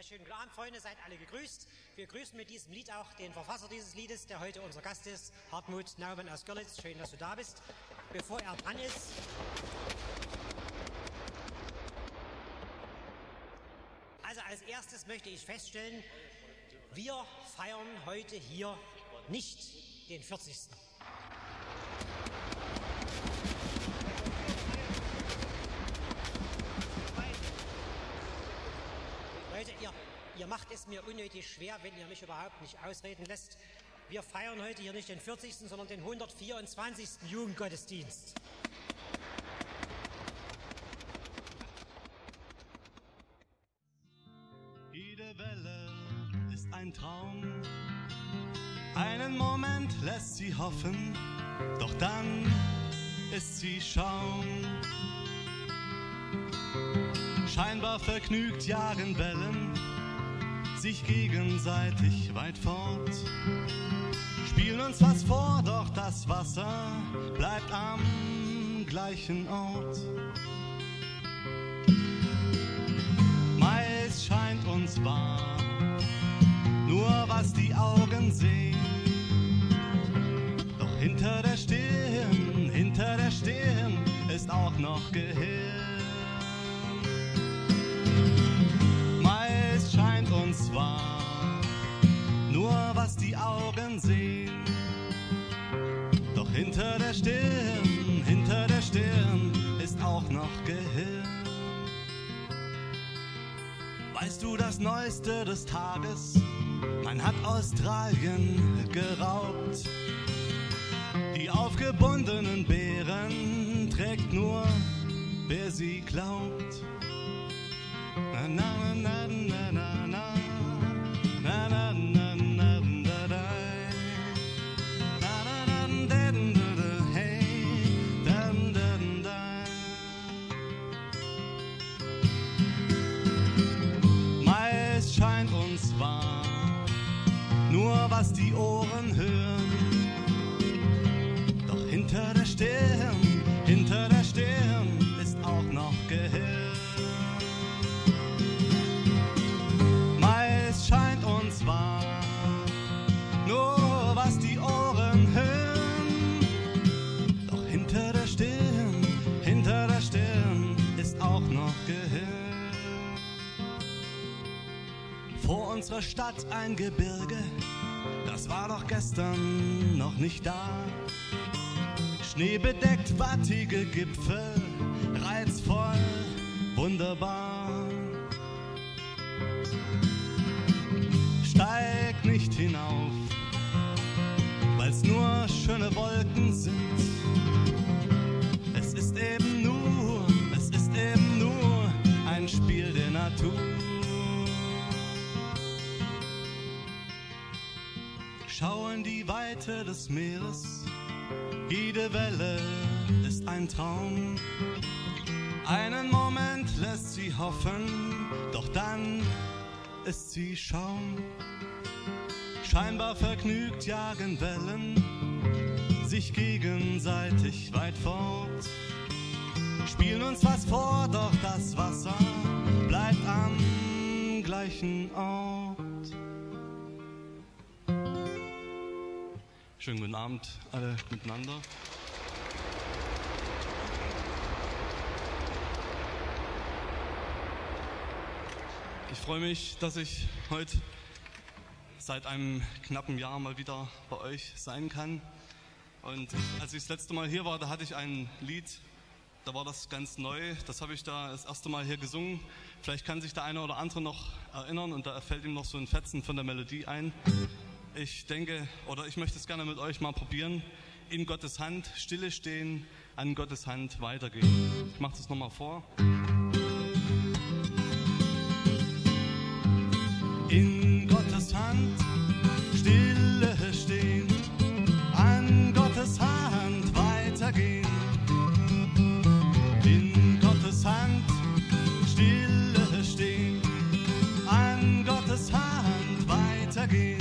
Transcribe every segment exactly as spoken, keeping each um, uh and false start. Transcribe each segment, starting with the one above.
schönen guten Abend, Freunde, seid alle gegrüßt. Wir grüßen mit diesem Lied auch den Verfasser dieses Liedes, der heute unser Gast ist, Hartmut Naumann aus Görlitz. Schön, dass du da bist. Bevor er dran ist, also als erstes möchte ich feststellen, wir feiern heute hier nicht den vierzigsten Leute, ihr, ihr macht es mir unnötig schwer, wenn ihr mich überhaupt nicht ausreden lässt. Wir feiern heute hier nicht den vierzigsten, sondern den hundertvierundzwanzigsten Jugendgottesdienst. Jede Welle ist ein Traum. Einen Moment lässt sie hoffen, doch dann ist sie Schaum. Scheinbar vergnügt jagen Wellen sich gegenseitig weit fort, spielen uns was vor, doch das Wasser bleibt am gleichen Ort. Meist scheint uns wahr nur was die Augen sehen, doch hinter der Stirn, hinter der Stirn ist auch noch Gehirn. Meist scheint uns wahr nur was die Augen sehen, doch hinter der Stirn, hinter der Stirn ist auch noch Gehirn. Weißt du das Neueste des Tages? Man hat Australien geraubt. Die aufgebundenen Bären trägt nur, wer sie glaubt. Na na na na na na na na na na na da na na na na hey dan dan da. Meist scheint uns wahr nur was die Ohren hören, doch hinter der Stirn, hinter der Stirn ist auch noch Gehirn. Meist scheint uns wahr nur was die Ohren hören, doch hinter der Stirn, hinter der Stirn ist auch noch Gehirn. Vor unserer Stadt ein Gebirge, das war doch gestern noch nicht da. Schneebedeckt, wattige Gipfel, reizvoll, wunderbar. Steig nicht hinauf, weil's nur schöne Wolken sind. Es ist eben nur, es ist eben nur ein Spiel der Natur. Schau in die Weite des Meeres, jede Welle ist ein Traum. Einen Moment lässt sie hoffen, doch dann ist sie Schaum. Scheinbar vergnügt jagen Wellen sich gegenseitig weit fort, spielen uns was vor, doch das Wasser bleibt am gleichen Ort. Schönen guten Abend alle miteinander. Ich freue mich, dass ich heute seit einem knappen Jahr mal wieder bei euch sein kann. Und als ich das letzte Mal hier war, da hatte ich ein Lied, da war das ganz neu. Das habe ich da das erste Mal hier gesungen. Vielleicht kann sich der eine oder andere noch erinnern und da fällt ihm noch so ein Fetzen von der Melodie ein. Ich denke, oder ich möchte es gerne mit euch mal probieren. In Gottes Hand, stille stehen, an Gottes Hand weitergehen. Ich mache das nochmal vor. In Gottes Hand, stille stehen, an Gottes Hand weitergehen. In Gottes Hand, stille stehen, an Gottes Hand weitergehen.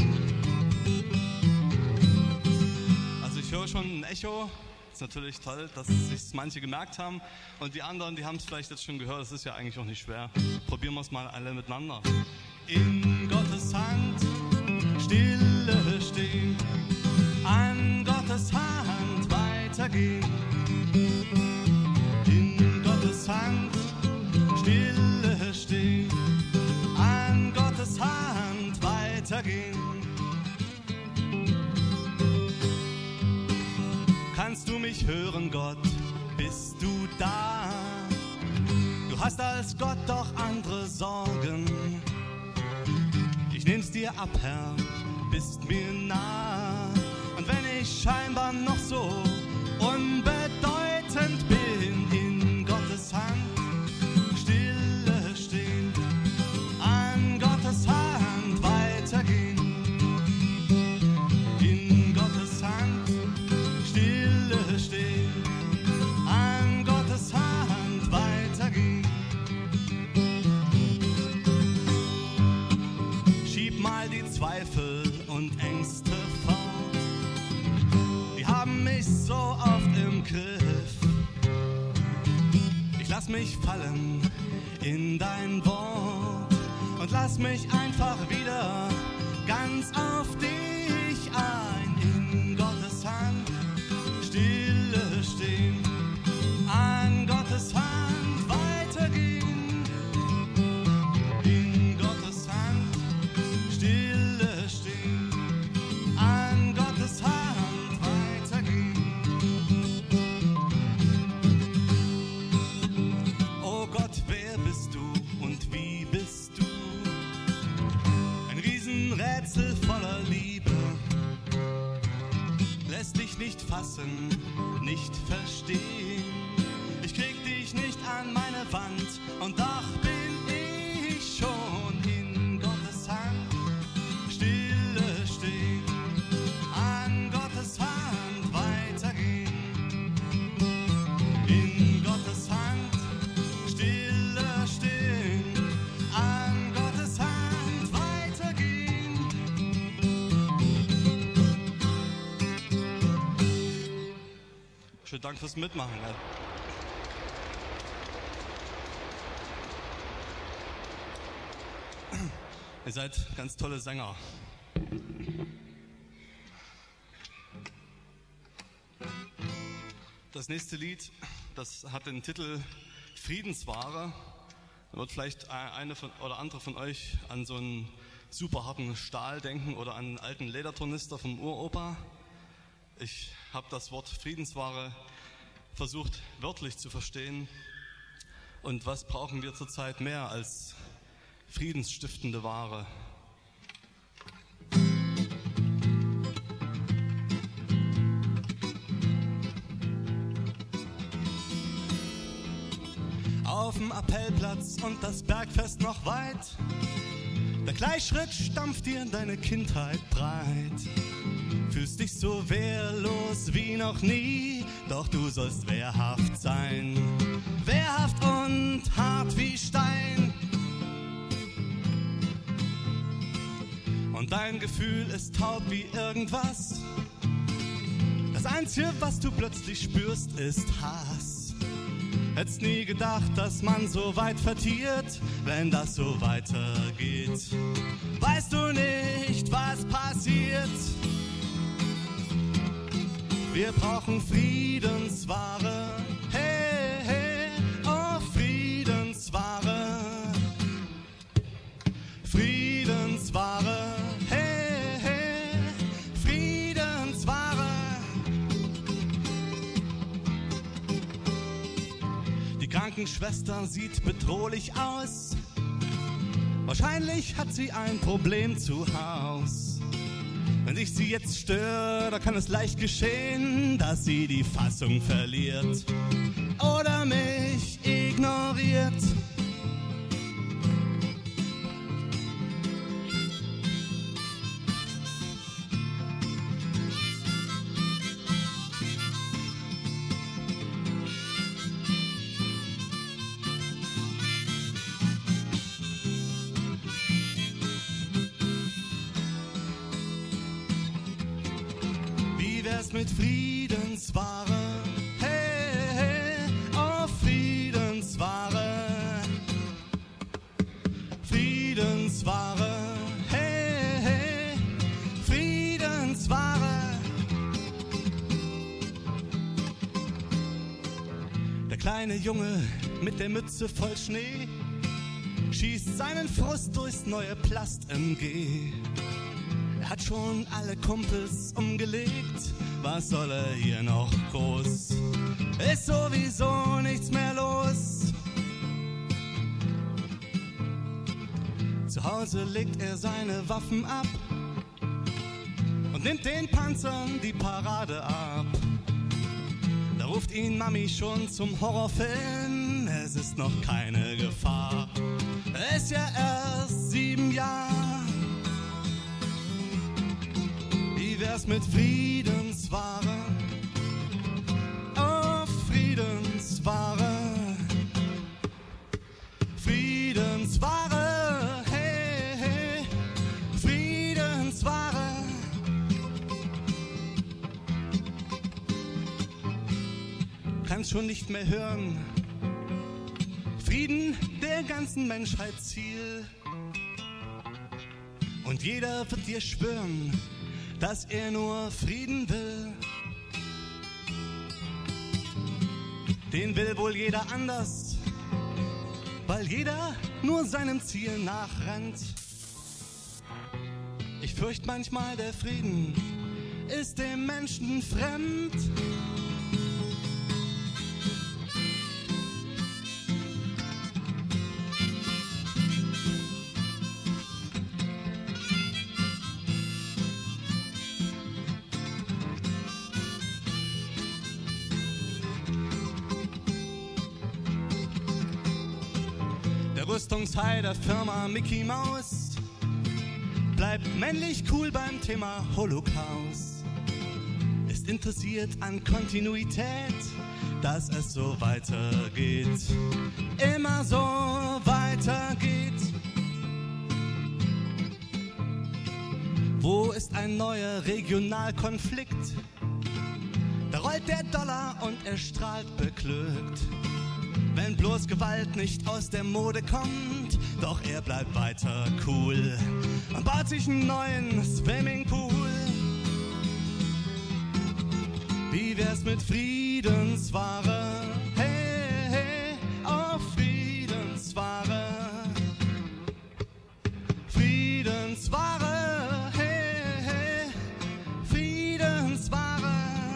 Ich höre schon ein Echo. Ist natürlich toll, dass sich manche gemerkt haben. Und die anderen, die haben es vielleicht jetzt schon gehört. Das ist ja eigentlich auch nicht schwer. Probieren wir es mal alle miteinander. in Gottes Hand stille stehen, an Gottes Hand weitergehen, in Gottes Hand stille stehen, an Gottes Hand weitergehen. Kannst du mich hören, Gott, bist du da? Du hast als Gott doch andere Sorgen. Ich nehm's dir ab, Herr, bist mir nah. Und wenn ich scheinbar noch so unbedeutend bin, in Gottes Hand stille stehen, an Gottes Hand weitergehen, in Gottes Hand stille stehen, an Gottes Hand weitergehen. Schieb mal die Zweifel und Ängste fort, die haben mich so oft im Griff. Ich lass mich fallen in dein Wort und lass mich einfach wieder ganz auf dich ein, in Gottes Hand stille stehen, an Gottes Hand weitergehen, in Gottes Hand stille stehen, an Gottes Hand weitergehen. Oh Gott, wer bist du und wie bist du? Ein Riesenrätsel voller Liebe, lässt dich nicht fassen, nicht verstehen. Ich krieg dich nicht an meine Wand und doch bin ich schon in Gottes Hand stille stehen, an Gottes Hand weitergehen, in Gottes Hand stille stehen, an Gottes Hand weitergehen. Schönen Dank fürs Mitmachen. Ja. Ihr seid ganz tolle Sänger. Das nächste Lied, das hat den Titel Friedensware. Da wird vielleicht eine von, oder andere von euch an so einen super harten Stahl denken oder an einen alten Ledertornister vom Uropa. Ich habe das Wort Friedensware versucht wörtlich zu verstehen. Und was brauchen wir zurzeit mehr als friedensstiftende Ware? Auf dem Appellplatz und das Bergfest noch weit, der Gleichschritt stampft dir in deine Kindheit breit. Fühlst dich so wehrlos wie noch nie, doch du sollst wehrhaft sein. Wehrhaft und hart wie Stein. Und dein Gefühl ist taub wie irgendwas. Das Einzige, was du plötzlich spürst, ist Hass. Hätt's nie gedacht, dass man so weit vertiert, wenn das so weitergeht. Weißt du nicht, was passiert? Wir brauchen Friedensware. Hey, hey, oh Friedensware. Friedensware. Hey, hey, Friedensware. Die Krankenschwester sieht bedrohlich aus. Wahrscheinlich hat sie ein Problem zu Haus. Wenn ich sie jetzt störe, da kann es leicht geschehen, dass sie die Fassung verliert oder mich ignoriert. Mit Friedensware, hey, hey, oh Friedensware, Friedensware. Der kleine Junge mit der Mütze voll Schnee schießt seinen Frust durchs neue Plast-M G. Er hat schon alle Kumpels umgelegt, was soll er hier noch groß? Ist sowieso nichts mehr los. Zu Hause legt er seine Waffen ab und nimmt den Panzern die Parade ab. Da ruft ihn Mami schon zum Horrorfilm, es ist noch keine Gefahr. Er ist ja erst sieben Jahre. Wie wär's mit Friedensware? Oh, Friedensware. Friedensware, hey, hey, Friedensware. Kannst schon nicht mehr hören. Frieden der ganzen Menschheit Ziel. Und jeder wird dir schwören, dass er nur Frieden will. Den will wohl jeder anders, weil jeder nur seinem Ziel nachrennt. Ich fürchte manchmal, der Frieden ist dem Menschen fremd. Rüstungshai der Firma Mickey Mouse bleibt männlich cool beim Thema Holocaust. Ist interessiert an Kontinuität, dass es so weitergeht. Immer so weitergeht. Wo ist ein neuer Regionalkonflikt? Da rollt der Dollar und er strahlt beglückt. Wenn bloß Gewalt nicht aus der Mode kommt, doch er bleibt weiter cool und baut sich einen neuen Swimmingpool. Wie wär's mit Friedensware? Hey, hey, oh Friedensware. Friedensware, hey, hey, Friedensware.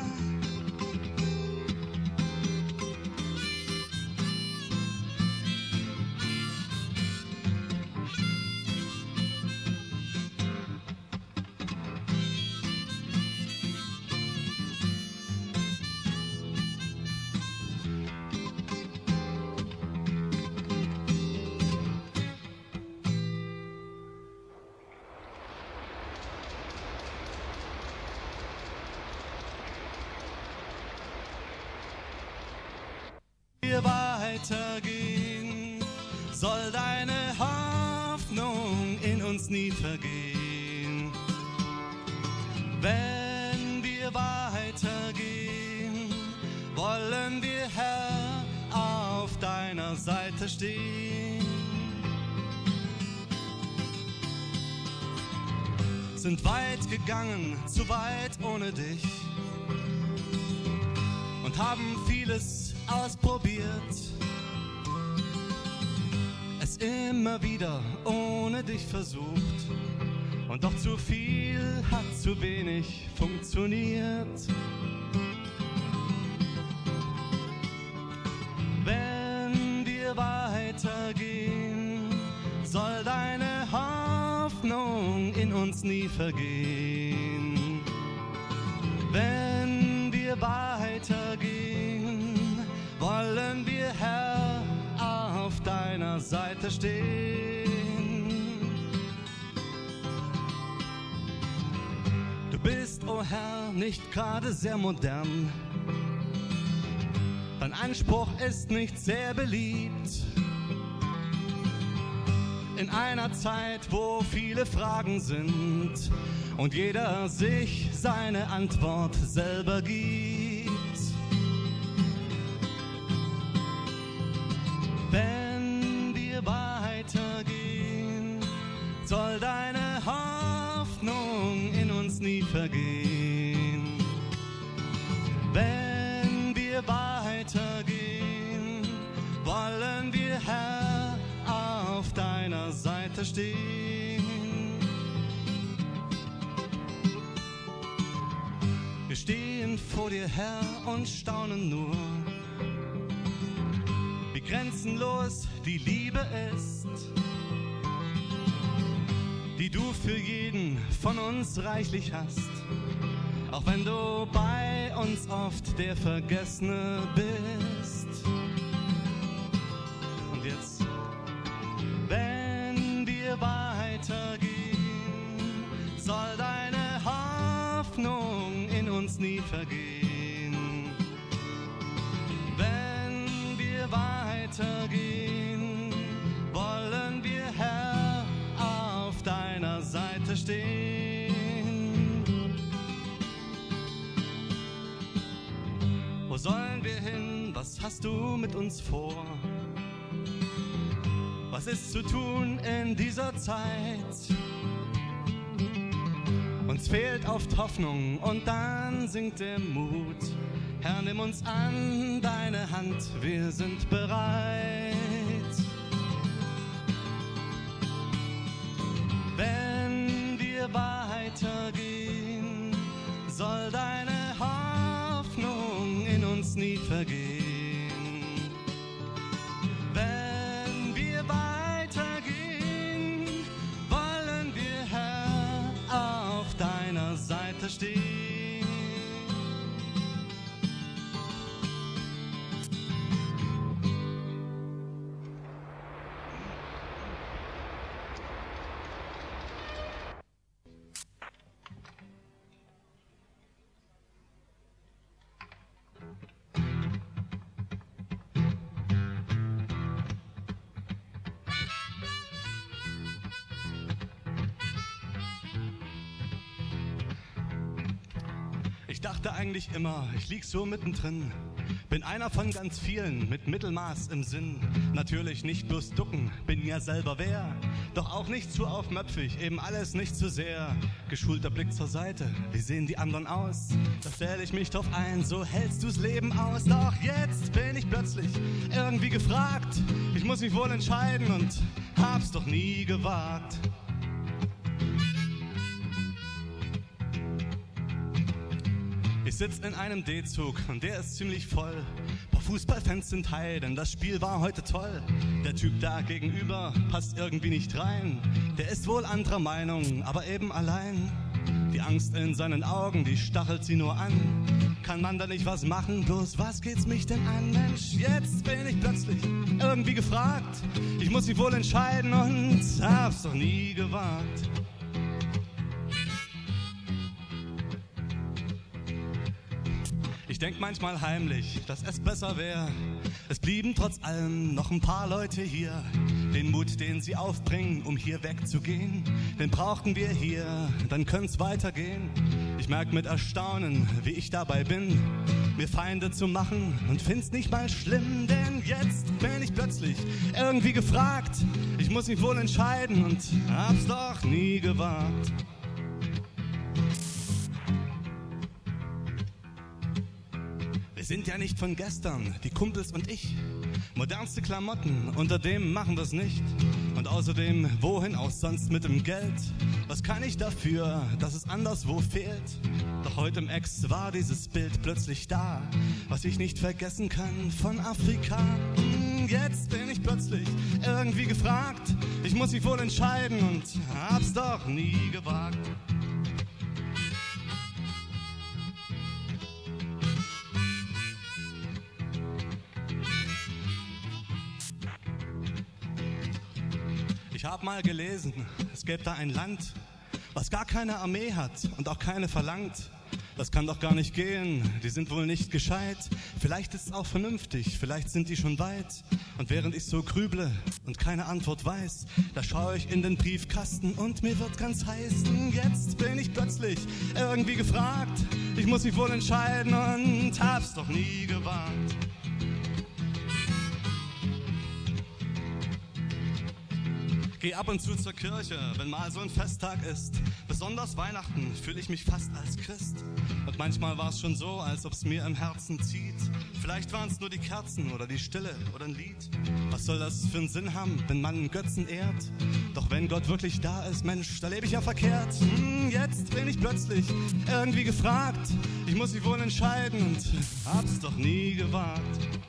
Weitergehen, soll deine Hoffnung in uns nie vergehen. Wenn wir weitergehen, wollen wir, Herr, auf deiner Seite stehen. Sind weit gegangen, zu weit ohne dich und haben vieles ausprobiert, es immer wieder ohne dich versucht, und doch zu viel hat zu wenig funktioniert. Wenn wir weitergehen, soll deine Hoffnung in uns nie vergehen. Wenn wir weitergehen, wollen wir, Herr, auf deiner Seite stehen. Du bist, o Herr, nicht gerade sehr modern. Dein Anspruch ist nicht sehr beliebt. In einer Zeit, wo viele Fragen sind und jeder sich seine Antwort selber gibt. Wenn wir weitergehen, soll deine Hoffnung in uns nie vergehen. Wenn wir weitergehen, Herr, auf deiner Seite stehen. Wir stehen vor dir, Herr, und staunen nur, wie grenzenlos die Liebe ist, die du für jeden von uns reichlich hast. Auch wenn du bei uns oft der Vergessene bist. Und jetzt, wenn wir weitergehen, soll deine Hoffnung in uns nie vergehen. Wenn wir weitergehen, wollen wir, Herr, auf deiner Seite stehen. Wo sollen wir hin? Was hast du mit uns vor? Was ist zu tun in dieser Zeit? Uns fehlt oft Hoffnung und dann sinkt der Mut. Herr, nimm uns an deine Hand, wir sind bereit. Wenn wir weitergehen, soll deine Hoffnung in uns nie vergehen. Wenn wir weitergehen, wollen wir, Herr, auf deiner Seite stehen. Ich dachte eigentlich immer, ich lieg so mittendrin. Bin einer von ganz vielen mit Mittelmaß im Sinn. Natürlich nicht bloß ducken, bin ja selber wer. Doch auch nicht zu aufmöpfig, eben alles nicht zu sehr. Geschulter Blick zur Seite, wie sehen die anderen aus? Da stell ich mich drauf ein, so hältst du's Leben aus. Doch jetzt bin ich plötzlich irgendwie gefragt. Ich muss mich wohl entscheiden und hab's doch nie gewagt. Ich sitz in einem D-Zug und der ist ziemlich voll. Paar Fußballfans sind high, denn das Spiel war heute toll. Der Typ da gegenüber passt irgendwie nicht rein. Der ist wohl anderer Meinung, aber eben allein. Die Angst in seinen Augen, die stachelt sie nur an. Kann man da nicht was machen, bloß was geht's mich denn an? Mensch, jetzt bin ich plötzlich irgendwie gefragt. Ich muss mich wohl entscheiden und hab's doch nie gewagt. Ich denk manchmal heimlich, dass es besser wäre. Es blieben trotz allem noch ein paar Leute hier. Den Mut, den sie aufbringen, um hier wegzugehen, den brauchten wir hier, dann können's weitergehen. Ich merk mit Erstaunen, wie ich dabei bin, mir Feinde zu machen und find's nicht mal schlimm. Denn jetzt bin ich plötzlich irgendwie gefragt. Ich muss mich wohl entscheiden und hab's doch nie gewagt. Wir sind ja nicht von gestern, die Kumpels und ich. Modernste Klamotten, unter dem machen wir's nicht. Und außerdem, wohin auch sonst mit dem Geld? Was kann ich dafür, dass es anderswo fehlt? Doch heute im Ex war dieses Bild plötzlich da, was ich nicht vergessen kann von Afrika. Jetzt bin ich plötzlich irgendwie gefragt. Ich muss mich wohl entscheiden und hab's doch nie gewagt. Ich hab mal gelesen, es gäbe da ein Land, was gar keine Armee hat und auch keine verlangt. Das kann doch gar nicht gehen, die sind wohl nicht gescheit. Vielleicht ist es auch vernünftig, vielleicht sind die schon weit. Und während ich so grüble und keine Antwort weiß, da schaue ich in den Briefkasten und mir wird ganz heiß. Jetzt bin ich plötzlich irgendwie gefragt. Ich muss mich wohl entscheiden und hab's doch nie gewagt. Geh ab und zu zur Kirche, wenn mal so ein Festtag ist. Besonders Weihnachten fühle ich mich fast als Christ. Und manchmal war es schon so, als ob es mir im Herzen zieht. Vielleicht waren es nur die Kerzen oder die Stille oder ein Lied. Was soll das für einen Sinn haben, wenn man einen Götzen ehrt? Doch wenn Gott wirklich da ist, Mensch, da lebe ich ja verkehrt. Hm, jetzt bin ich plötzlich irgendwie gefragt. Ich muss mich wohl entscheiden und hab's doch nie gewagt.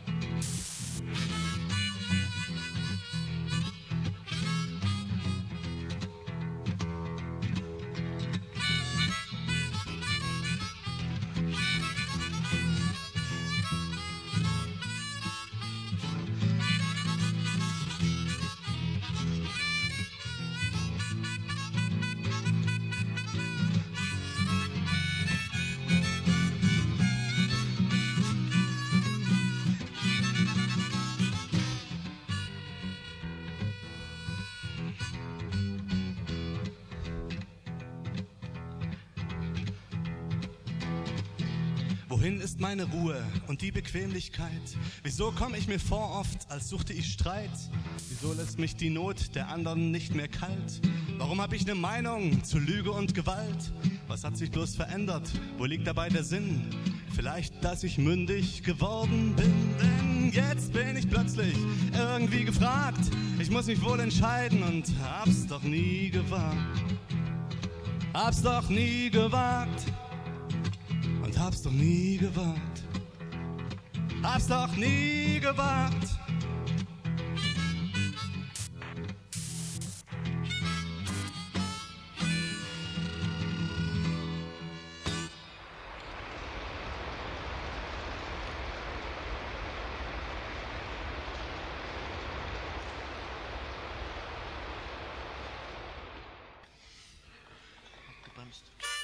Wohin ist meine Ruhe und die Bequemlichkeit? Wieso komme ich mir vor oft, als suchte ich Streit? Wieso lässt mich die Not der anderen nicht mehr kalt? Warum habe ich eine Meinung zu Lüge und Gewalt? Was hat sich bloß verändert? Wo liegt dabei der Sinn? Vielleicht, dass ich mündig geworden bin, denn jetzt bin ich plötzlich irgendwie gefragt. Ich muss mich wohl entscheiden und hab's doch nie gewagt. Hab's doch nie gewagt. Und hab's doch nie gewagt. Hab's doch nie gewagt. Abgebremst.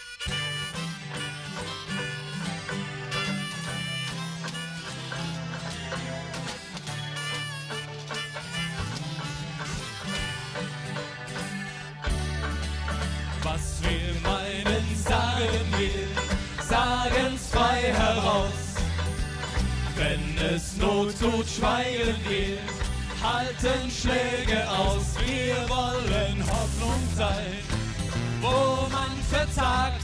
Was wir meinen, sagen wir, sagen's frei heraus. Wenn es Not tut, schweigen wir, halten Schläge aus. Wir wollen Hoffnung sein, wo man verzagt.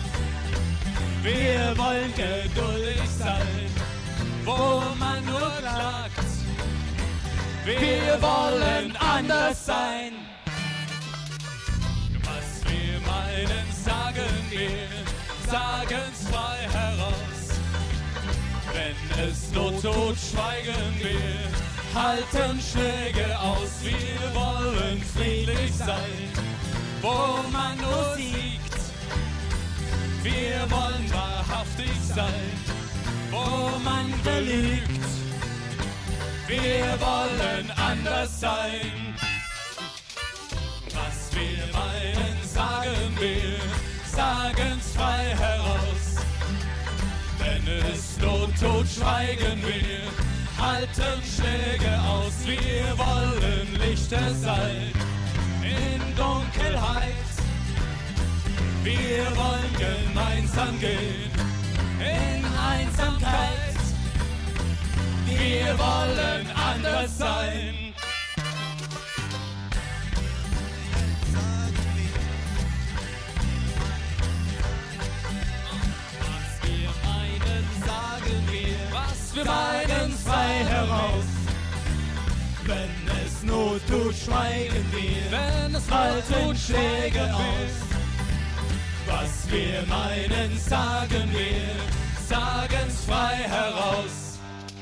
Wir wollen geduldig sein, wo man nur klagt. Wir wollen anders sein. Meinen, sagen wir, sagen's frei heraus. Wenn es Not tut, schweigen wir, halten Schläge aus. Wir wollen friedlich sein, wo man nur siegt. Wir wollen wahrhaftig sein, wo man belügt. Wir wollen anders sein. Was wir meinen, sagen wir, sagen's frei heraus. Wenn es Not tut, schweigen wir, halten Schläge aus. Wir wollen Lichter sein in Dunkelheit. Wir wollen gemeinsam gehen in Einsamkeit. Wir wollen anders sein. Wir meinen's frei heraus. Wenn es Not tut, schweigen wir. Wenn es halten Schläge aus. Was wir meinen, sagen wir. Sagen's frei heraus.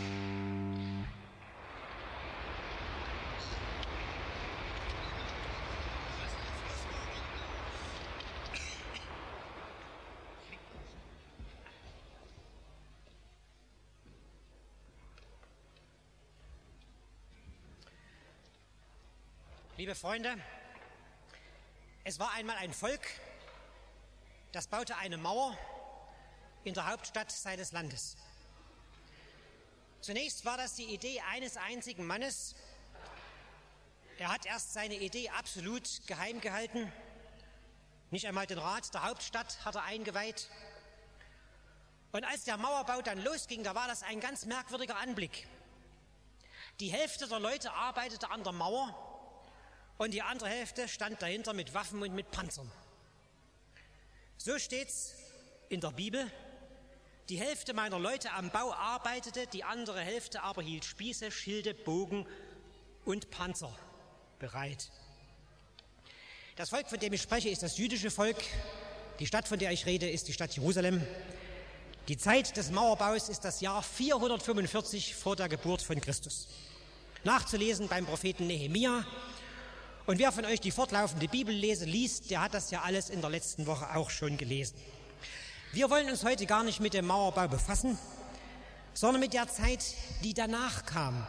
Liebe Freunde, es war einmal ein Volk, das baute eine Mauer in der Hauptstadt seines Landes. Zunächst war das die Idee eines einzigen Mannes. Er hat erst seine Idee absolut geheim gehalten. Nicht einmal den Rat der Hauptstadt hat er eingeweiht. Und als der Mauerbau dann losging, da war das ein ganz merkwürdiger Anblick. Die Hälfte der Leute arbeitete an der Mauer und die andere Hälfte stand dahinter mit Waffen und mit Panzern. So steht's in der Bibel. Die Hälfte meiner Leute am Bau arbeitete, die andere Hälfte aber hielt Spieße, Schilde, Bogen und Panzer bereit. Das Volk, von dem ich spreche, ist das jüdische Volk. Die Stadt, von der ich rede, ist die Stadt Jerusalem. Die Zeit des Mauerbaus ist das Jahr vierhundertfünfundvierzig vor der Geburt von Christus. Nachzulesen beim Propheten Nehemia. Und wer von euch die fortlaufende Bibellese liest, der hat das ja alles in der letzten Woche auch schon gelesen. Wir wollen uns heute gar nicht mit dem Mauerbau befassen, sondern mit der Zeit, die danach kam.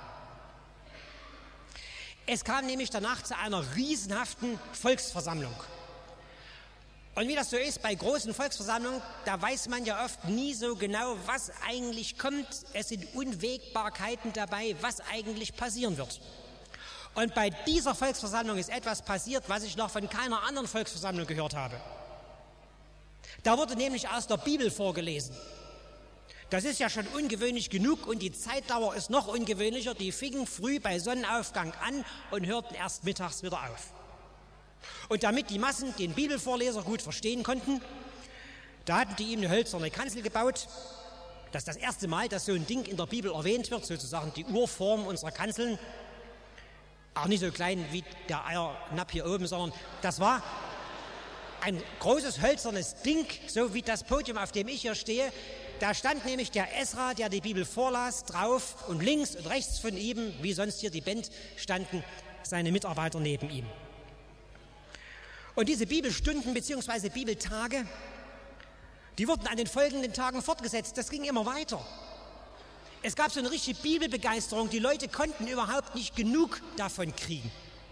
Es kam nämlich danach zu einer riesenhaften Volksversammlung. Und wie das so ist bei großen Volksversammlungen, da weiß man ja oft nie so genau, was eigentlich kommt. Es sind Unwägbarkeiten dabei, was eigentlich passieren wird. Und bei dieser Volksversammlung ist etwas passiert, was ich noch von keiner anderen Volksversammlung gehört habe. Da wurde nämlich aus der Bibel vorgelesen. Das ist ja schon ungewöhnlich genug und die Zeitdauer ist noch ungewöhnlicher. Die fingen früh bei Sonnenaufgang an und hörten erst mittags wieder auf. Und damit die Massen den Bibelvorleser gut verstehen konnten, da hatten die ihm eine hölzerne Kanzel gebaut. Das ist das erste Mal, dass so ein Ding in der Bibel erwähnt wird, sozusagen die Urform unserer Kanzeln. Auch nicht so klein wie der Eiernapf hier oben, sondern das war ein großes hölzernes Ding, so wie das Podium, auf dem ich hier stehe. Da stand nämlich der Esra, der die Bibel vorlas, drauf und links und rechts von ihm, wie sonst hier die Band, standen seine Mitarbeiter neben ihm. Und diese Bibelstunden bzw. Bibeltage, die wurden an den folgenden Tagen fortgesetzt. Das ging immer weiter. Es gab so eine richtige Bibelbegeisterung. Die Leute konnten überhaupt nicht genug davon kriegen.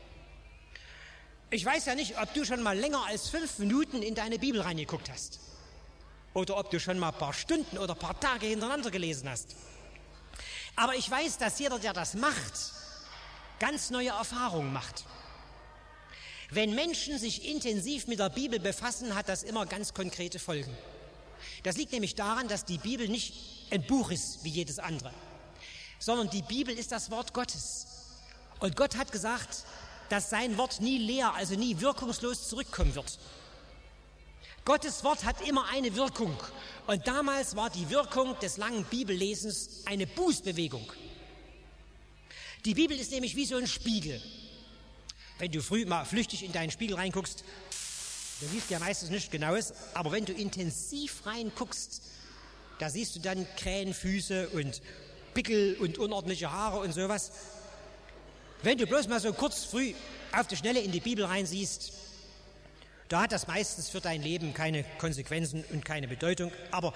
Ich weiß ja nicht, ob du schon mal länger als fünf Minuten in deine Bibel reingeguckt hast. Oder ob du schon mal ein paar Stunden oder ein paar Tage hintereinander gelesen hast. Aber ich weiß, dass jeder, der das macht, ganz neue Erfahrungen macht. Wenn Menschen sich intensiv mit der Bibel befassen, hat das immer ganz konkrete Folgen. Das liegt nämlich daran, dass die Bibel nicht ein Buch ist wie jedes andere, sondern die Bibel ist das Wort Gottes. Und Gott hat gesagt, dass sein Wort nie leer, also nie wirkungslos zurückkommen wird. Gottes Wort hat immer eine Wirkung. Und damals war die Wirkung des langen Bibellesens eine Bußbewegung. Die Bibel ist nämlich wie so ein Spiegel. Wenn du früh mal flüchtig in deinen Spiegel reinguckst, du siehst ja meistens nichts Genaues, aber wenn du intensiv reinguckst, da siehst du dann Krähenfüße und Pickel und unordentliche Haare und sowas. Wenn du bloß mal so kurz früh auf die Schnelle in die Bibel reinsiehst, da hat das meistens für dein Leben keine Konsequenzen und keine Bedeutung. Aber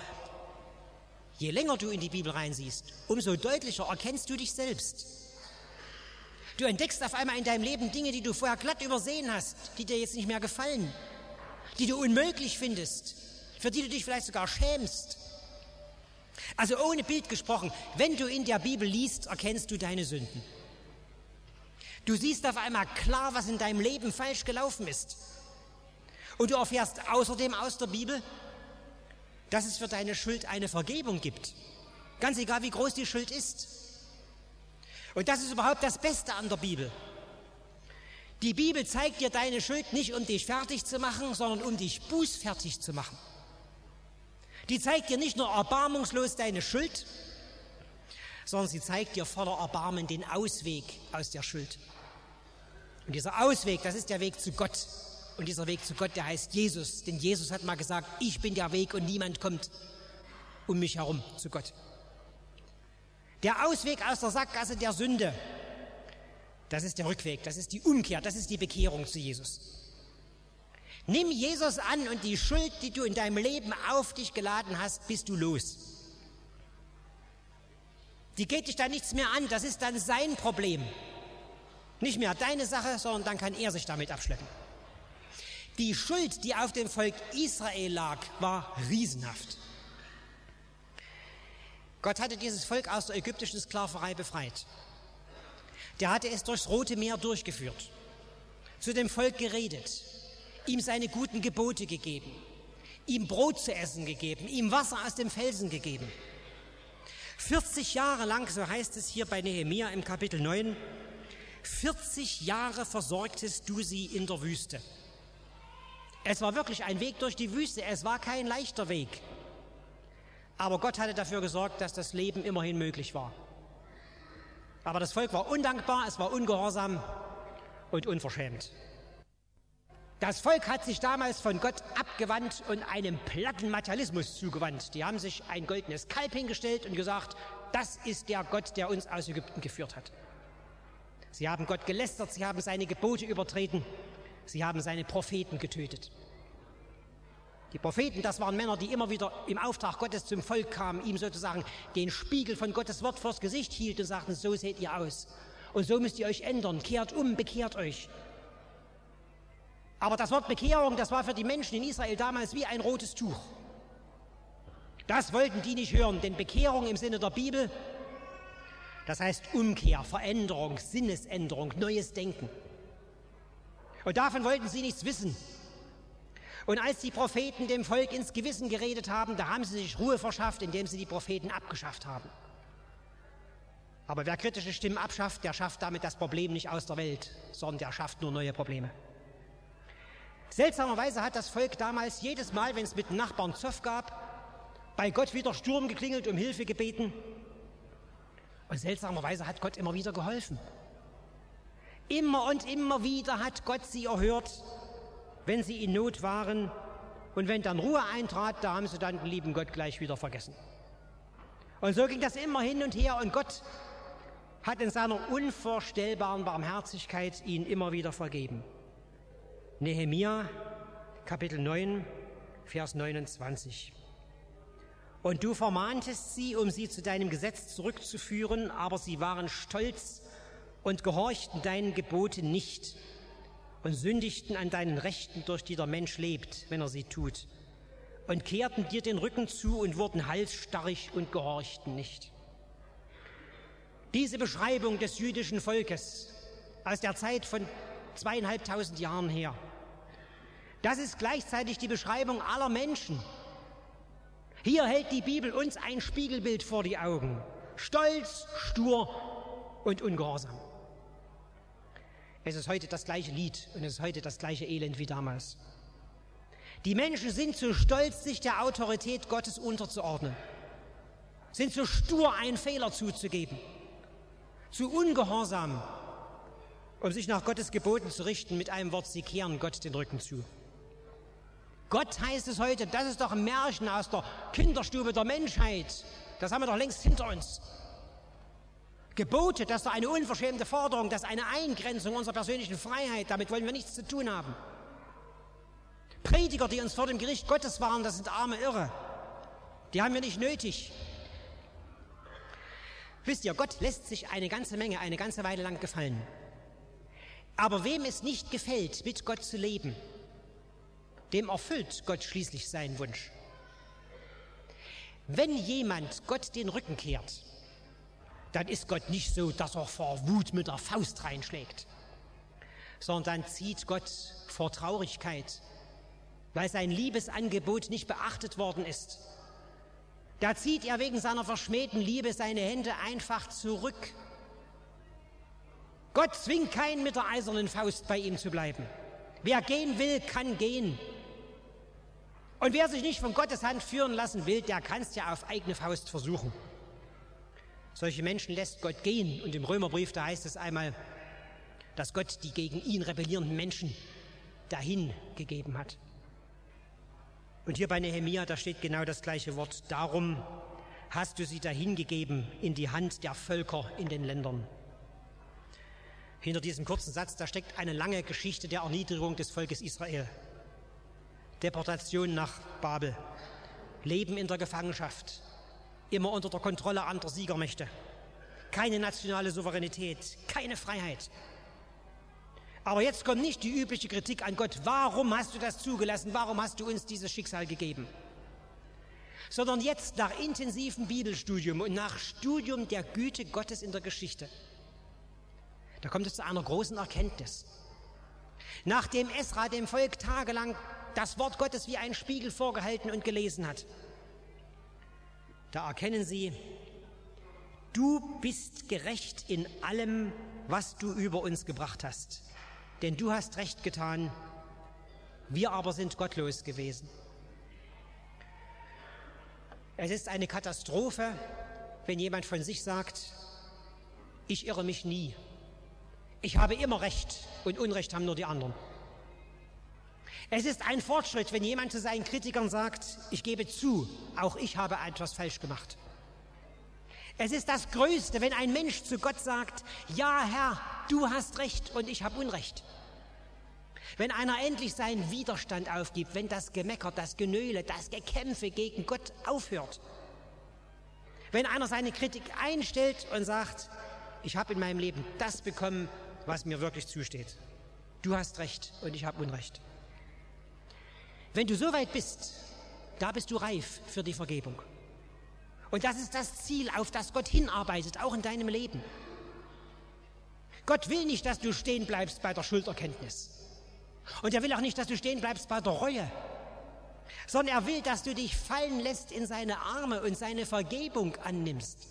je länger du in die Bibel reinsiehst, umso deutlicher erkennst du dich selbst. Du entdeckst auf einmal in deinem Leben Dinge, die du vorher glatt übersehen hast, die dir jetzt nicht mehr gefallen, die du unmöglich findest, für die du dich vielleicht sogar schämst. Also ohne Bild gesprochen, wenn du in der Bibel liest, erkennst du deine Sünden. Du siehst auf einmal klar, was in deinem Leben falsch gelaufen ist. Und du erfährst außerdem aus der Bibel, dass es für deine Schuld eine Vergebung gibt. Ganz egal, wie groß die Schuld ist. Und das ist überhaupt das Beste an der Bibel. Die Bibel zeigt dir deine Schuld nicht, um dich fertig zu machen, sondern um dich bußfertig zu machen. Die zeigt dir nicht nur erbarmungslos deine Schuld, sondern sie zeigt dir voller Erbarmen den Ausweg aus der Schuld. Und dieser Ausweg, das ist der Weg zu Gott. Und dieser Weg zu Gott, der heißt Jesus. Denn Jesus hat mal gesagt, ich bin der Weg und niemand kommt um mich herum zu Gott. Der Ausweg aus der Sackgasse der Sünde, das ist der Rückweg, das ist die Umkehr, das ist die Bekehrung zu Jesus. Nimm Jesus an und die Schuld, die du in deinem Leben auf dich geladen hast, bist du los. Die geht dich dann nichts mehr an, das ist dann sein Problem. Nicht mehr deine Sache, sondern dann kann er sich damit abschleppen. Die Schuld, die auf dem Volk Israel lag, war riesenhaft. Gott hatte dieses Volk aus der ägyptischen Sklaverei befreit. Der hatte es durchs Rote Meer durchgeführt, zu dem Volk geredet, ihm seine guten Gebote gegeben, ihm Brot zu essen gegeben, ihm Wasser aus dem Felsen gegeben. vierzig Jahre lang, so heißt es hier bei Nehemia im Kapitel neun, vierzig Jahre versorgtest du sie in der Wüste. Es war wirklich ein Weg durch die Wüste, es war kein leichter Weg. Aber Gott hatte dafür gesorgt, dass das Leben immerhin möglich war. Aber das Volk war undankbar, es war ungehorsam und unverschämt. Das Volk hat sich damals von Gott abgewandt und einem platten Materialismus zugewandt. Die haben sich ein goldenes Kalb hingestellt und gesagt, das ist der Gott, der uns aus Ägypten geführt hat. Sie haben Gott gelästert, sie haben seine Gebote übertreten, sie haben seine Propheten getötet. Die Propheten, das waren Männer, die immer wieder im Auftrag Gottes zum Volk kamen, ihm sozusagen den Spiegel von Gottes Wort vors Gesicht hielten und sagten, so seht ihr aus und so müsst ihr euch ändern, kehrt um, bekehrt euch. Aber das Wort Bekehrung, das war für die Menschen in Israel damals wie ein rotes Tuch. Das wollten die nicht hören, denn Bekehrung im Sinne der Bibel, das heißt Umkehr, Veränderung, Sinnesänderung, neues Denken. Und davon wollten sie nichts wissen. Und als die Propheten dem Volk ins Gewissen geredet haben, da haben sie sich Ruhe verschafft, indem sie die Propheten abgeschafft haben. Aber wer kritische Stimmen abschafft, der schafft damit das Problem nicht aus der Welt, sondern der schafft nur neue Probleme. Seltsamerweise hat das Volk damals jedes Mal, wenn es mit dem Nachbarn Zoff gab, bei Gott wieder Sturm geklingelt, um Hilfe gebeten. Und seltsamerweise hat Gott immer wieder geholfen. Immer und immer wieder hat Gott sie erhört, wenn sie in Not waren. Und wenn dann Ruhe eintrat, da haben sie dann den lieben Gott gleich wieder vergessen. Und so ging das immer hin und her. Und Gott hat in seiner unvorstellbaren Barmherzigkeit ihn immer wieder vergeben. Nehemia, Kapitel neun, Vers neunundzwanzig. Und du vermahntest sie, um sie zu deinem Gesetz zurückzuführen, aber sie waren stolz und gehorchten deinen Geboten nicht und sündigten an deinen Rechten, durch die der Mensch lebt, wenn er sie tut, und kehrten dir den Rücken zu und wurden halsstarrig und gehorchten nicht. Diese Beschreibung des jüdischen Volkes aus der Zeit von zweieinhalbtausend Jahren her, das ist gleichzeitig die Beschreibung aller Menschen. Hier hält die Bibel uns ein Spiegelbild vor die Augen. Stolz, stur und ungehorsam. Es ist heute das gleiche Lied und es ist heute das gleiche Elend wie damals. Die Menschen sind zu stolz, sich der Autorität Gottes unterzuordnen, sind zu stur, einen Fehler zuzugeben, zu ungehorsam, um sich nach Gottes Geboten zu richten. Mit einem Wort, sie kehren Gott den Rücken zu. Gott heißt es heute, das ist doch ein Märchen aus der Kinderstube der Menschheit. Das haben wir doch längst hinter uns. Gebote, das ist doch eine unverschämte Forderung, das ist eine Eingrenzung unserer persönlichen Freiheit. Damit wollen wir nichts zu tun haben. Prediger, die uns vor dem Gericht Gottes waren, das sind arme Irre. Die haben wir nicht nötig. Wisst ihr, Gott lässt sich eine ganze Menge, eine ganze Weile lang gefallen. Aber wem es nicht gefällt, mit Gott zu leben, dem erfüllt Gott schließlich seinen Wunsch. Wenn jemand Gott den Rücken kehrt, dann ist Gott nicht so, dass er vor Wut mit der Faust reinschlägt, sondern dann zieht Gott vor Traurigkeit, weil sein Liebesangebot nicht beachtet worden ist. Da zieht er wegen seiner verschmähten Liebe seine Hände einfach zurück. Gott zwingt keinen mit der eisernen Faust bei ihm zu bleiben. Wer gehen will, kann gehen. Und wer sich nicht von Gottes Hand führen lassen will, der kann es ja auf eigene Faust versuchen. Solche Menschen lässt Gott gehen. Und im Römerbrief, da heißt es einmal, dass Gott die gegen ihn rebellierenden Menschen dahin gegeben hat. Und hier bei Nehemia, da steht genau das gleiche Wort. Darum hast du sie dahingegeben in die Hand der Völker in den Ländern. Hinter diesem kurzen Satz, da steckt eine lange Geschichte der Erniedrigung des Volkes Israel. Deportation nach Babel, Leben in der Gefangenschaft, immer unter der Kontrolle anderer Siegermächte, keine nationale Souveränität, keine Freiheit. Aber jetzt kommt nicht die übliche Kritik an Gott, warum hast du das zugelassen, warum hast du uns dieses Schicksal gegeben? Sondern jetzt nach intensivem Bibelstudium und nach Studium der Güte Gottes in der Geschichte, da kommt es zu einer großen Erkenntnis. Nachdem Esra dem Volk tagelang das Wort Gottes wie ein Spiegel vorgehalten und gelesen hat, da erkennen sie, du bist gerecht in allem, was du über uns gebracht hast. Denn du hast Recht getan, wir aber sind gottlos gewesen. Es ist eine Katastrophe, wenn jemand von sich sagt, ich irre mich nie. Ich habe immer Recht und Unrecht haben nur die anderen. Es ist ein Fortschritt, wenn jemand zu seinen Kritikern sagt, ich gebe zu, auch ich habe etwas falsch gemacht. Es ist das Größte, wenn ein Mensch zu Gott sagt, ja Herr, du hast Recht und ich habe Unrecht. Wenn einer endlich seinen Widerstand aufgibt, wenn das Gemecker, das Genöle, das Gekämpfe gegen Gott aufhört. Wenn einer seine Kritik einstellt und sagt, ich habe in meinem Leben das bekommen, was mir wirklich zusteht. Du hast Recht und ich habe Unrecht. Wenn du so weit bist, da bist du reif für die Vergebung. Und das ist das Ziel, auf das Gott hinarbeitet, auch in deinem Leben. Gott will nicht, dass du stehen bleibst bei der Schulderkenntnis. Und er will auch nicht, dass du stehen bleibst bei der Reue. Sondern er will, dass du dich fallen lässt in seine Arme und seine Vergebung annimmst.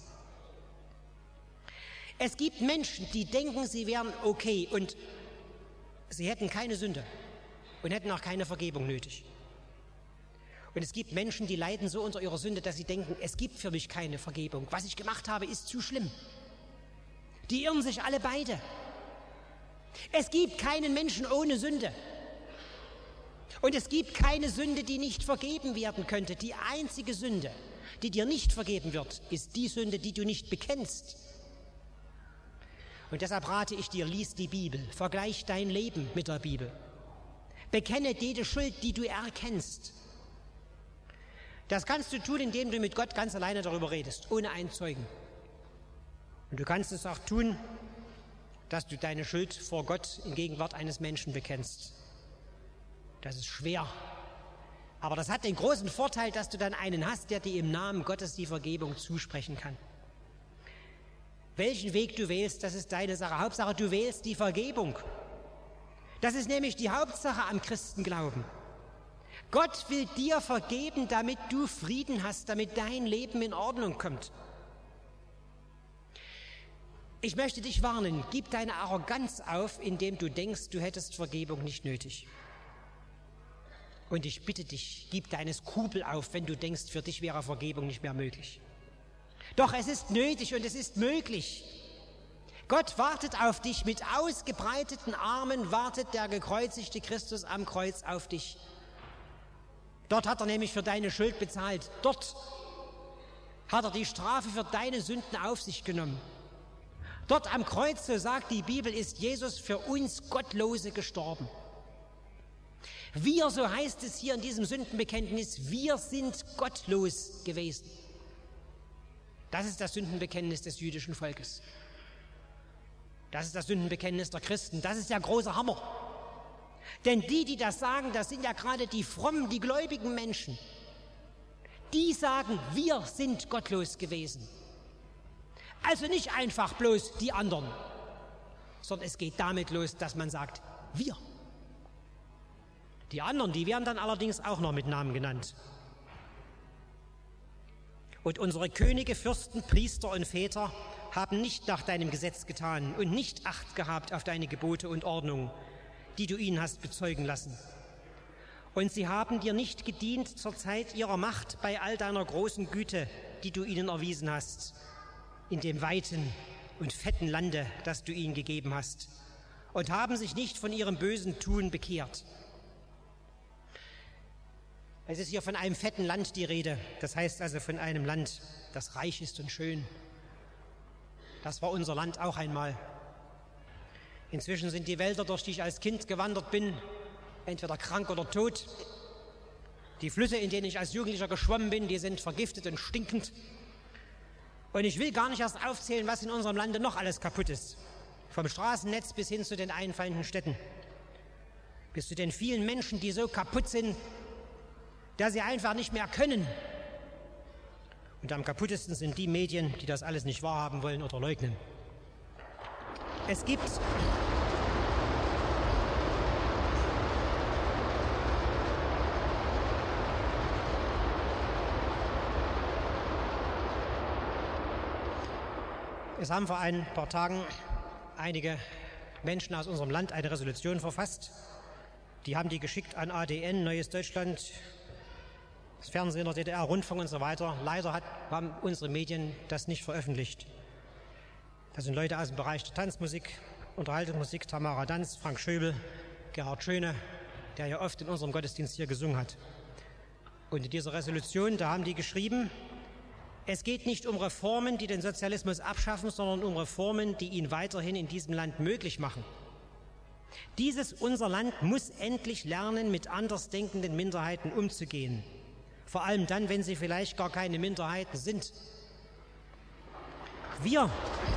Es gibt Menschen, die denken, sie wären okay und sie hätten keine Sünde und hätten auch keine Vergebung nötig. Und es gibt Menschen, die leiden so unter ihrer Sünde, dass sie denken, es gibt für mich keine Vergebung. Was ich gemacht habe, ist zu schlimm. Die irren sich alle beide. Es gibt keinen Menschen ohne Sünde. Und es gibt keine Sünde, die nicht vergeben werden könnte. Die einzige Sünde, die dir nicht vergeben wird, ist die Sünde, die du nicht bekennst. Und deshalb rate ich dir, lies die Bibel, vergleich dein Leben mit der Bibel. Bekenne jede Schuld, die du erkennst. Das kannst du tun, indem du mit Gott ganz alleine darüber redest, ohne einen Zeugen. Und du kannst es auch tun, dass du deine Schuld vor Gott in Gegenwart eines Menschen bekennst. Das ist schwer. Aber das hat den großen Vorteil, dass du dann einen hast, der dir im Namen Gottes die Vergebung zusprechen kann. Welchen Weg du wählst, das ist deine Sache. Hauptsache, du wählst die Vergebung. Das ist nämlich die Hauptsache am Christenglauben. Gott will dir vergeben, damit du Frieden hast, damit dein Leben in Ordnung kommt. Ich möchte dich warnen, gib deine Arroganz auf, indem du denkst, du hättest Vergebung nicht nötig. Und ich bitte dich, gib deine Skrupel auf, wenn du denkst, für dich wäre Vergebung nicht mehr möglich. Doch es ist nötig und es ist möglich. Gott wartet auf dich, mit ausgebreiteten Armen wartet der gekreuzigte Christus am Kreuz auf dich. Dort hat er nämlich für deine Schuld bezahlt. Dort hat er die Strafe für deine Sünden auf sich genommen. Dort am Kreuz, so sagt die Bibel, ist Jesus für uns Gottlose gestorben. Wir, so heißt es hier in diesem Sündenbekenntnis, wir sind gottlos gewesen. Das ist das Sündenbekenntnis des jüdischen Volkes. Das ist das Sündenbekenntnis der Christen. Das ist der große Hammer. Denn die, die das sagen, das sind ja gerade die frommen, die gläubigen Menschen. Die sagen, wir sind gottlos gewesen. Also nicht einfach bloß die anderen, sondern es geht damit los, dass man sagt, wir. Die anderen, die werden dann allerdings auch noch mit Namen genannt. Und unsere Könige, Fürsten, Priester und Väter haben nicht nach deinem Gesetz getan und nicht Acht gehabt auf deine Gebote und Ordnung, die du ihnen hast bezeugen lassen. Und sie haben dir nicht gedient zur Zeit ihrer Macht bei all deiner großen Güte, die du ihnen erwiesen hast, in dem weiten und fetten Lande, das du ihnen gegeben hast, und haben sich nicht von ihrem bösen Tun bekehrt. Es ist hier von einem fetten Land die Rede, das heißt also von einem Land, das reich ist und schön. Das war unser Land auch einmal. Inzwischen sind die Wälder, durch die ich als Kind gewandert bin, entweder krank oder tot. Die Flüsse, in denen ich als Jugendlicher geschwommen bin, die sind vergiftet und stinkend. Und ich will gar nicht erst aufzählen, was in unserem Lande noch alles kaputt ist. Vom Straßennetz bis hin zu den einfallenden Städten. Bis zu den vielen Menschen, die so kaputt sind, dass sie einfach nicht mehr können. Und am kaputtesten sind die Medien, die das alles nicht wahrhaben wollen oder leugnen. Es gibt Es haben vor ein paar Tagen einige Menschen aus unserem Land eine Resolution verfasst. Die haben die geschickt an A D N, Neues Deutschland, das Fernsehen der D D R, Rundfunk und so weiter. Leider hat, haben unsere Medien das nicht veröffentlicht. Das sind Leute aus dem Bereich der Tanzmusik, Unterhaltungsmusik, Tamara Danz, Frank Schöbel, Gerhard Schöne, der ja oft in unserem Gottesdienst hier gesungen hat. Und in dieser Resolution, da haben die geschrieben, es geht nicht um Reformen, die den Sozialismus abschaffen, sondern um Reformen, die ihn weiterhin in diesem Land möglich machen. Dieses unser Land muss endlich lernen, mit andersdenkenden Minderheiten umzugehen. Vor allem dann, wenn sie vielleicht gar keine Minderheiten sind. Wir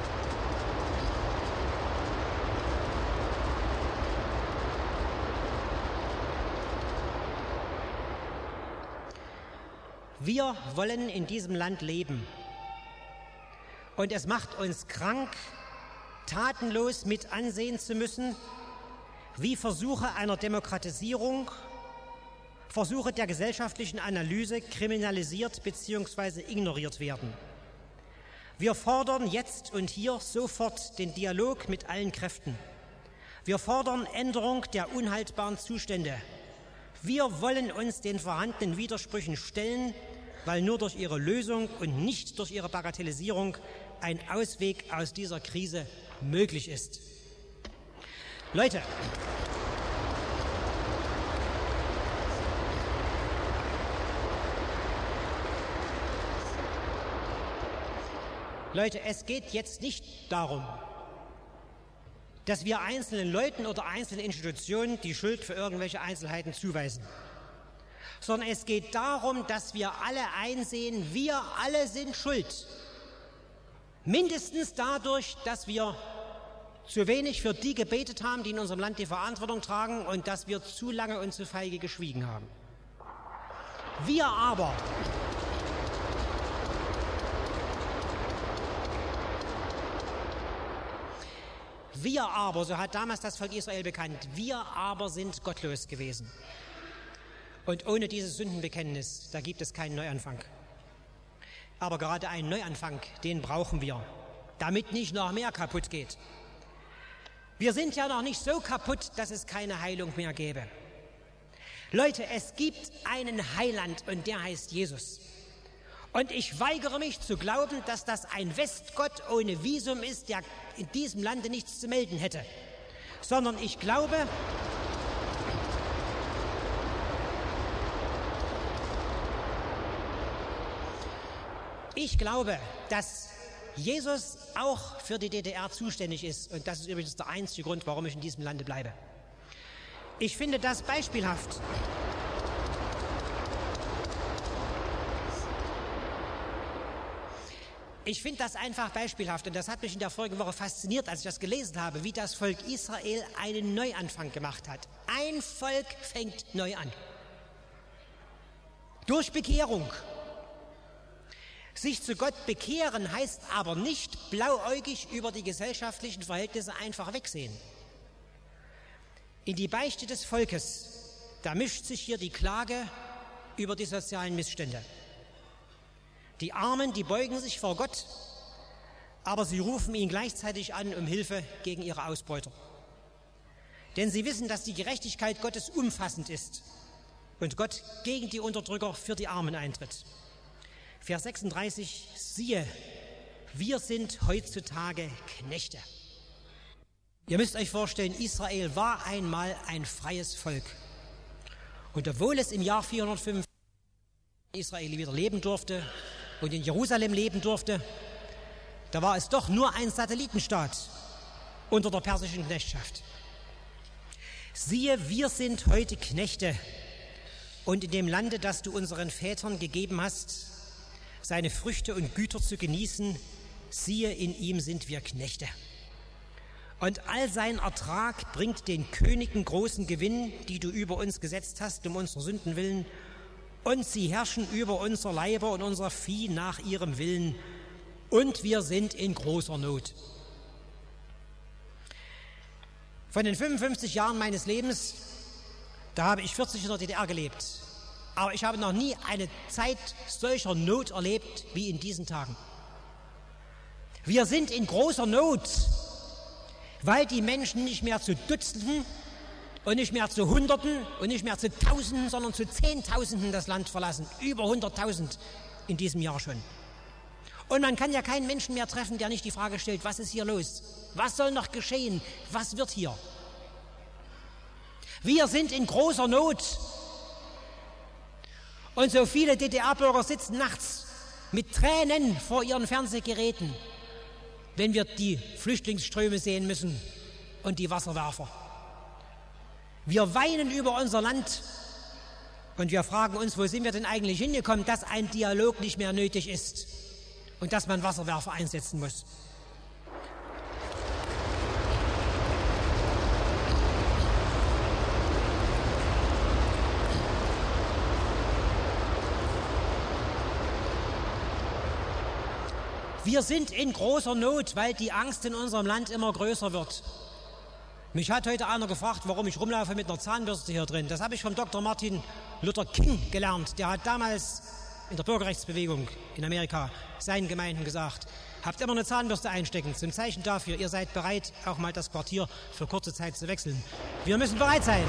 Wir wollen in diesem Land leben. Und es macht uns krank, tatenlos mit ansehen zu müssen, wie Versuche einer Demokratisierung, Versuche der gesellschaftlichen Analyse kriminalisiert bzw. ignoriert werden. Wir fordern jetzt und hier sofort den Dialog mit allen Kräften. Wir fordern Änderung der unhaltbaren Zustände. Wir wollen uns den vorhandenen Widersprüchen stellen, weil nur durch ihre Lösung und nicht durch ihre Bagatellisierung ein Ausweg aus dieser Krise möglich ist. Leute, Leute, es geht jetzt nicht darum, dass wir einzelnen Leuten oder einzelnen Institutionen die Schuld für irgendwelche Einzelheiten zuweisen, sondern es geht darum, dass wir alle einsehen, wir alle sind schuld. Mindestens dadurch, dass wir zu wenig für die gebetet haben, die in unserem Land die Verantwortung tragen, und dass wir zu lange und zu feige geschwiegen haben. Wir aber Wir aber, so hat damals das Volk Israel bekannt, wir aber sind gottlos gewesen. Und ohne dieses Sündenbekenntnis, da gibt es keinen Neuanfang. Aber gerade einen Neuanfang, den brauchen wir, damit nicht noch mehr kaputt geht. Wir sind ja noch nicht so kaputt, dass es keine Heilung mehr gäbe. Leute, es gibt einen Heiland und der heißt Jesus. Und ich weigere mich zu glauben, dass das ein Westgott ohne Visum ist, der in diesem Lande nichts zu melden hätte. Sondern ich glaube, ich glaube, dass Jesus auch für die D D R zuständig ist. Und das ist übrigens der einzige Grund, warum ich in diesem Lande bleibe. Ich finde das beispielhaft. Ich finde das einfach beispielhaft, und das hat mich in der vorigen Woche fasziniert, als ich das gelesen habe, wie das Volk Israel einen Neuanfang gemacht hat. Ein Volk fängt neu an. Durch Bekehrung. Sich zu Gott bekehren heißt aber nicht blauäugig über die gesellschaftlichen Verhältnisse einfach wegsehen. In die Beichte des Volkes, da mischt sich hier die Klage über die sozialen Missstände. Die Armen, die beugen sich vor Gott, aber sie rufen ihn gleichzeitig an um Hilfe gegen ihre Ausbeuter. Denn sie wissen, dass die Gerechtigkeit Gottes umfassend ist und Gott gegen die Unterdrücker für die Armen eintritt. Vers sechsunddreißig, siehe, wir sind heutzutage Knechte. Ihr müsst euch vorstellen, Israel war einmal ein freies Volk. Und obwohl es im Jahr vierhundertfünf in Israel wieder leben durfte und in Jerusalem leben durfte, da war es doch nur ein Satellitenstaat unter der persischen Knechtschaft. Siehe, wir sind heute Knechte, und in dem Lande, das du unseren Vätern gegeben hast, seine Früchte und Güter zu genießen, siehe, in ihm sind wir Knechte. Und all sein Ertrag bringt den Königen großen Gewinn, die du über uns gesetzt hast, um unserer Sünden willen, und sie herrschen über unser Leiber und unser Vieh nach ihrem Willen, und wir sind in großer Not. Von den fünfundfünfzig Jahren meines Lebens, da habe ich vierzig in der D D R gelebt, aber ich habe noch nie eine Zeit solcher Not erlebt wie in diesen Tagen. Wir sind in großer Not, weil die Menschen nicht mehr zu Dutzenden und nicht mehr zu Hunderten und nicht mehr zu Tausenden, sondern zu Zehntausenden das Land verlassen. Über hunderttausend in diesem Jahr schon. Und man kann ja keinen Menschen mehr treffen, der nicht die Frage stellt, was ist hier los? Was soll noch geschehen? Was wird hier? Wir sind in großer Not. Und so viele D D R-Bürger sitzen nachts mit Tränen vor ihren Fernsehgeräten, wenn wir die Flüchtlingsströme sehen müssen und die Wasserwerfer. Wir weinen über unser Land und wir fragen uns, wo sind wir denn eigentlich hingekommen, dass ein Dialog nicht mehr nötig ist und dass man Wasserwerfer einsetzen muss. Wir sind in großer Not, weil die Angst in unserem Land immer größer wird. Mich hat heute einer gefragt, warum ich rumlaufe mit einer Zahnbürste hier drin. Das habe ich vom Doktor Martin Luther King gelernt. Der hat damals in der Bürgerrechtsbewegung in Amerika seinen Gemeinden gesagt, habt immer eine Zahnbürste einstecken, zum Zeichen dafür, ihr seid bereit, auch mal das Quartier für kurze Zeit zu wechseln. Wir müssen bereit sein.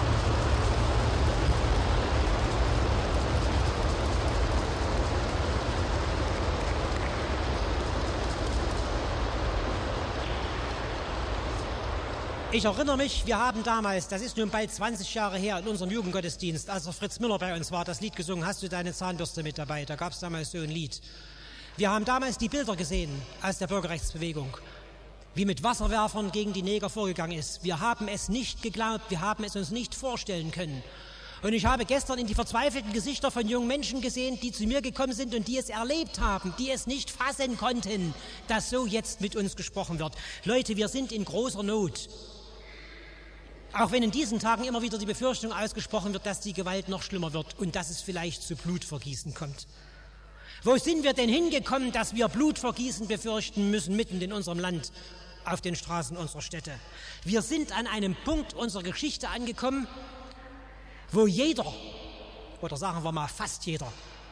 Ich erinnere mich, wir haben damals, das ist nun bald zwanzig Jahre her, in unserem Jugendgottesdienst, als der Fritz Müller bei uns war, das Lied gesungen, hast du deine Zahnbürste mit dabei? Da gab es damals so ein Lied. Wir haben damals die Bilder gesehen aus der Bürgerrechtsbewegung, wie mit Wasserwerfern gegen die Neger vorgegangen ist. Wir haben es nicht geglaubt, wir haben es uns nicht vorstellen können. Und ich habe gestern in die verzweifelten Gesichter von jungen Menschen gesehen, die zu mir gekommen sind und die es erlebt haben, die es nicht fassen konnten, dass so jetzt mit uns gesprochen wird. Leute, wir sind in großer Not. Auch wenn in diesen Tagen immer wieder die Befürchtung ausgesprochen wird, dass die Gewalt noch schlimmer wird und dass es vielleicht zu Blutvergießen kommt. Wo sind wir denn hingekommen, dass wir Blutvergießen befürchten müssen mitten in unserem Land, auf den Straßen unserer Städte? Wir sind an einem Punkt unserer Geschichte angekommen, wo jeder, oder sagen wir mal fast jeder,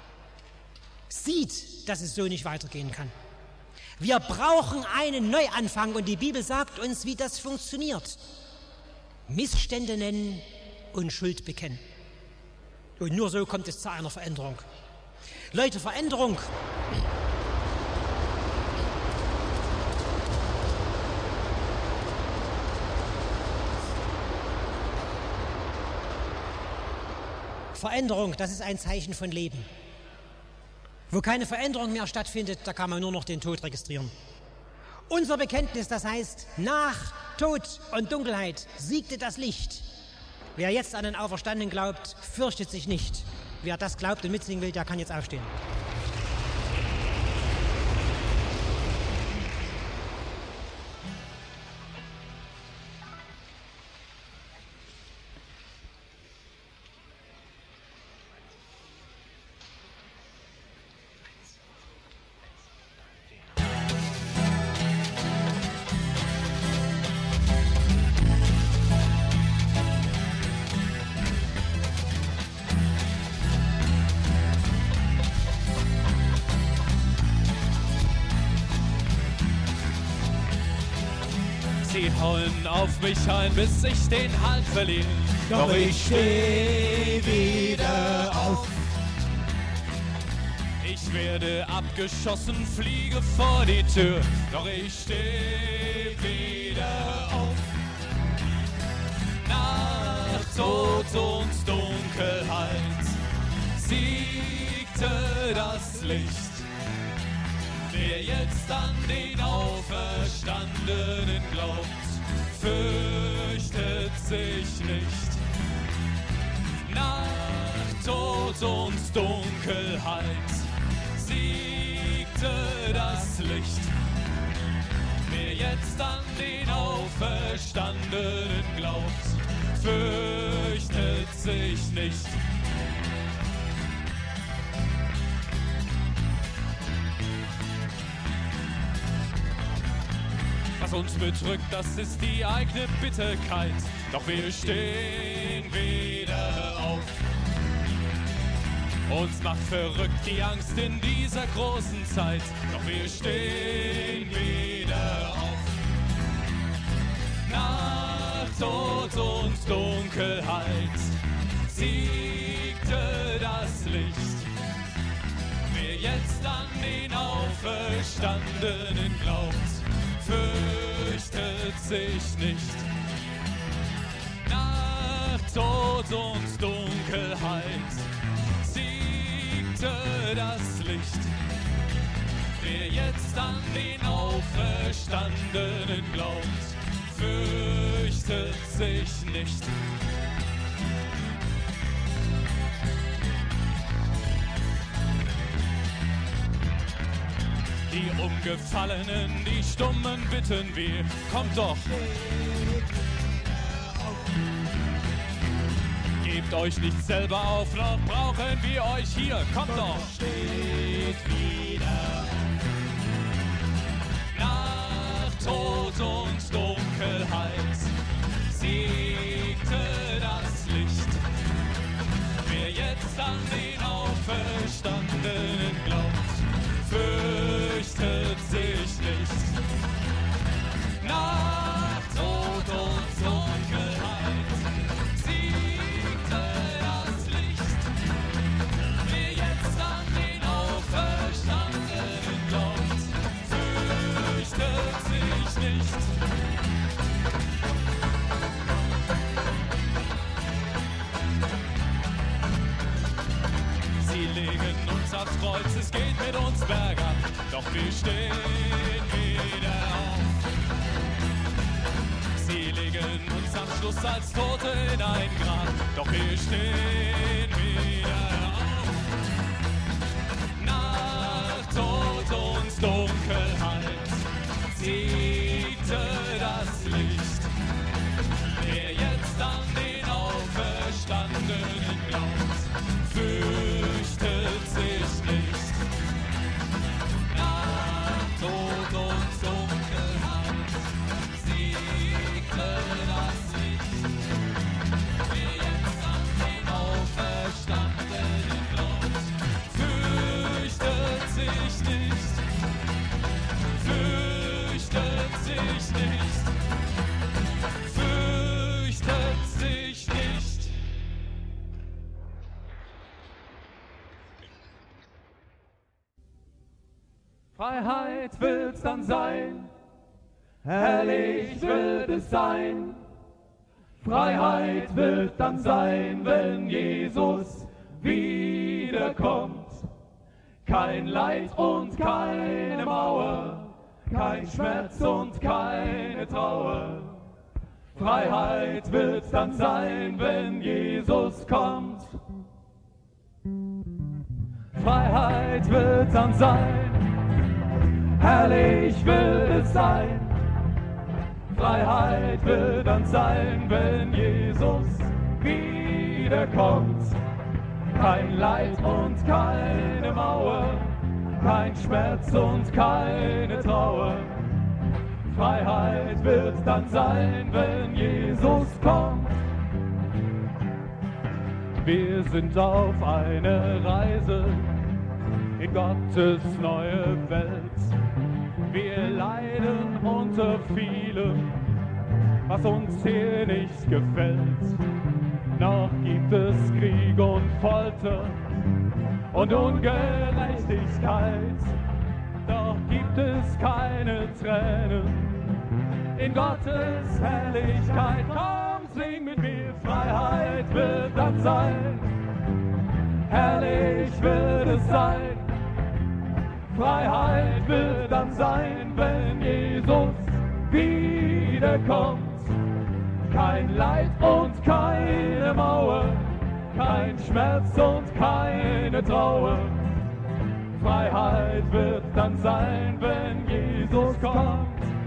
sieht, dass es so nicht weitergehen kann. Wir brauchen einen Neuanfang und die Bibel sagt uns, wie das funktioniert. Missstände nennen und Schuld bekennen. Und nur so kommt es zu einer Veränderung. Leute, Veränderung. Veränderung, das ist ein Zeichen von Leben. Wo keine Veränderung mehr stattfindet, da kann man nur noch den Tod registrieren. Unser Bekenntnis, das heißt, nach Tod und Dunkelheit siegte das Licht. Wer jetzt an den Auferstandenen glaubt, fürchtet sich nicht. Wer das glaubt und mitsingen will, der kann jetzt aufstehen. Sie hauen auf mich ein, bis ich den Halt verliere. Doch ich steh wieder auf. Ich werde abgeschossen, fliege vor die Tür. Doch ich steh wieder auf. Nach Tod und Dunkelheit siegte das Licht. Wer jetzt an den Auferstandenen glaubt, fürchtet sich nicht. Nach Tod und Dunkelheit siegte das Licht. Wer jetzt an den Auferstandenen glaubt, fürchtet sich nicht. Was uns bedrückt, das ist die eigene Bitterkeit. Doch wir stehen wieder auf. Uns macht verrückt die Angst in dieser großen Zeit, doch wir stehen wieder auf. Nach Tod und Dunkelheit siegte das Licht. Wer jetzt an den Auferstandenen glaubt, fürchtet sich nicht. Nach Tod und Dunkelheit siegte das Licht. Wer jetzt an den Auferstandenen glaubt, fürchtet sich nicht. Die Umgefallenen, die Stummen bitten wir, kommt doch. Gebt euch nicht selber auf, noch brauchen wir euch hier, kommt doch. Steht wieder. Nach Tod und Dunkelheit siegte das Licht. Wer jetzt an den Auferstandenen glaubt, fürchtet sich nicht. Nach Tod und Dunkelheit siegte das Licht. Wer jetzt an den Auferstandenen glaubt, fürchtet sich nicht. Sie legen uns aufs Kreuz, es geht mit uns bergab, doch wir stehen wieder auf. Sie legen uns am Schluss als Tote in ein Grab, doch wir stehen wieder auf. Nach Tod und Dunkelheit siegte das Licht. Wer jetzt an den Auferstandenen glaubt, fürchtet sich nicht. Nach Tod und Dunkelheit siegte das Licht. Wer jetzt an den Auferstandenen glaubt, fürchtet sich nicht. Fürchtet sich nicht. Fürchtet sich nicht. Freiheit wird's dann sein, herrlich wird es sein. Freiheit wird dann sein, wenn Jesus wiederkommt. Kein Leid und keine Mauer, kein Schmerz und keine Trauer. Freiheit wird's dann sein, wenn Jesus kommt. Freiheit wird dann sein, herrlich wird es sein. Freiheit wird dann sein, wenn Jesus wiederkommt. Kein Leid und keine Mauer, kein Schmerz und keine Trauer. Freiheit wird dann sein, wenn Jesus kommt. Wir sind auf einer Reise in Gottes neue Welt. Wir leiden unter vielem, was uns hier nicht gefällt. Noch gibt es Krieg und Folter und Ungerechtigkeit. Doch gibt es keine Tränen in Gottes Herrlichkeit. Komm, sing mit mir, Freiheit wird dann sein, herrlich wird es sein. Freiheit wird dann sein, wenn Jesus wiederkommt. Kein Leid und keine Mauer, kein Schmerz und keine Trauer. Freiheit wird dann sein, wenn Jesus kommt.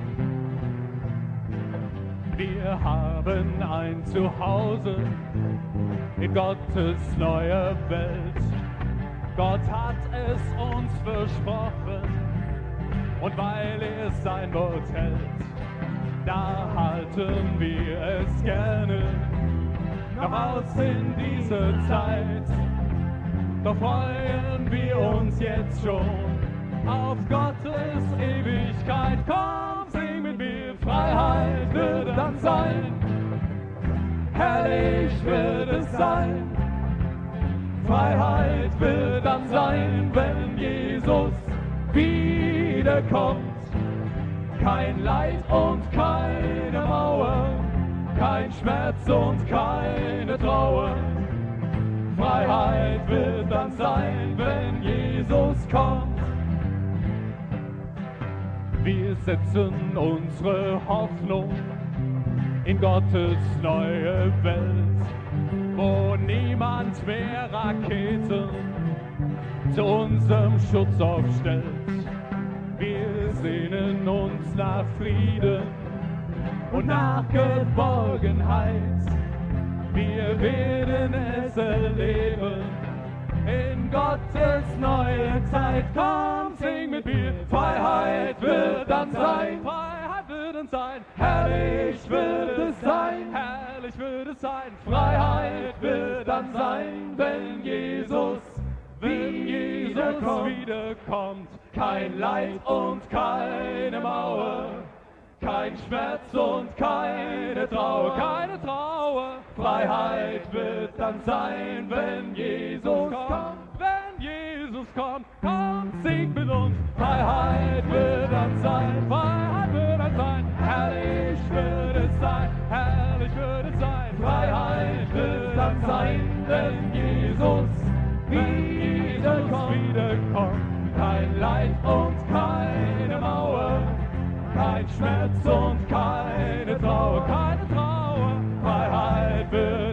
Wir haben ein Zuhause in Gottes neuer Welt. Gott hat es uns versprochen und weil er sein Wort hält, da halten wir es gerne noch aus in dieser Zeit. doch freuen wir uns jetzt schon auf Gottes Ewigkeit. Komm, sing mit mir, Freiheit wird dann sein, herrlich wird es sein. Freiheit wird dann sein, wenn Jesus wiederkommt. Kein Leid und keine Mauer, kein Schmerz und keine Trauer. Freiheit wird dann sein, wenn Jesus kommt. Wir setzen unsere Hoffnung in Gottes neue Welt, wo niemand mehr Raketen zu unserem Schutz aufstellt. Wir sehnen uns nach Frieden und nach Geborgenheit. Wir werden es erleben in Gottes neue Zeit. Komm, sing mit mir, Freiheit wird dann sein. Freiheit wird dann sein, herrlich wird es sein. Herrlich wird es sein, Freiheit wird dann sein, wenn Jesus, wenn Jesus wiederkommt. Kein Leid und keine Mauer, kein Schmerz und keine Trauer, keine Trauer. Freiheit wird dann sein, wenn Jesus kommt, wenn Jesus kommt. Komm, sing mit uns, Freiheit wird dann sein, Freiheit wird dann sein, herrlich wird es sein, herrlich wird es sein. Freiheit wird dann sein, wenn Jesus, wenn Jesus wiederkommt. Kein Leid und keine Mauer, kein Schmerz und keine Trauer, keine Trauer. Freiheit wird